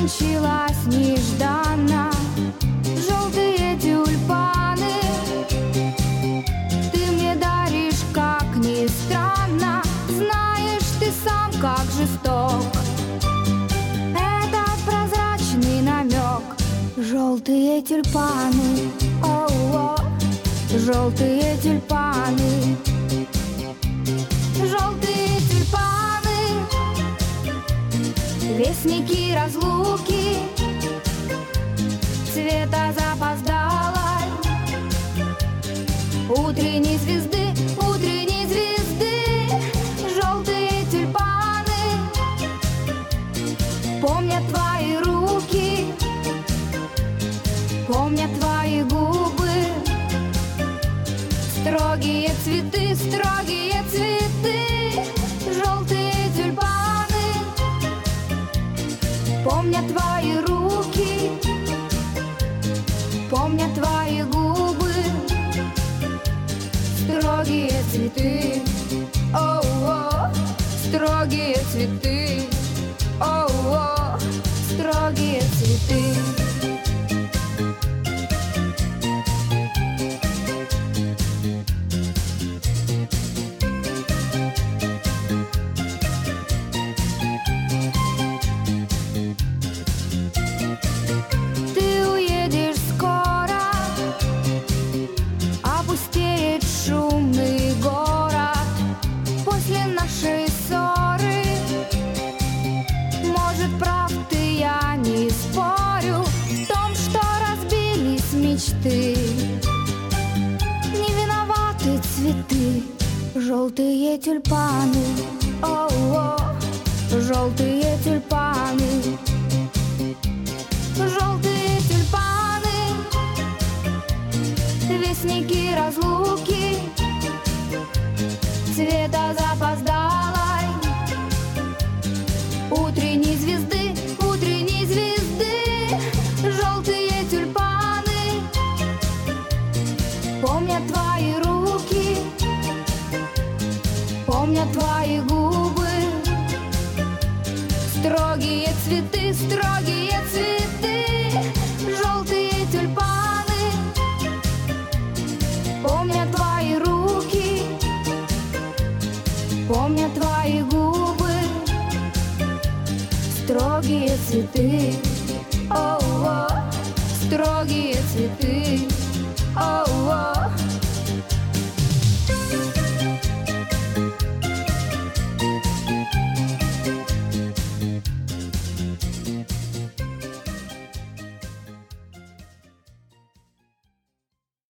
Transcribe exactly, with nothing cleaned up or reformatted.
случилось нежданно. Желтые тюльпаны ты мне даришь, как ни странно. Знаешь ты сам, как жесток этот прозрачный намек. Желтые тюльпаны, о-о, желтые тюльпаны. Желтые тюльпаны, вестники разлуки, цвета запоздалой утренней звезды, утренней звезды. Желтые тюльпаны помнят твои руки, помнят твои губы. Строгие цветы, строгие цветы. Желтые тюльпаны помнят твои руки, помнят твои губы. Строгие цветы, о-о, строгие цветы, о-о, строгие цветы. Шумный город после нашей ссоры. Может, прав ты, я не спорю в том, что разбились мечты. Не виноваты цветы, желтые тюльпаны, о-о, желтые тюльпаны. Желтые тюльпаны, вестники разлуки, цвета запоздалой утренней звезды, утренней звезды. Желтые тюльпаны помнят твои руки, помнят твои губы. Строгие цветы, строгие цветы. Желтые тюльпаны помнят твои руки, помнят твои губы. Строгие цветы, о-о, строгие цветы, о-о.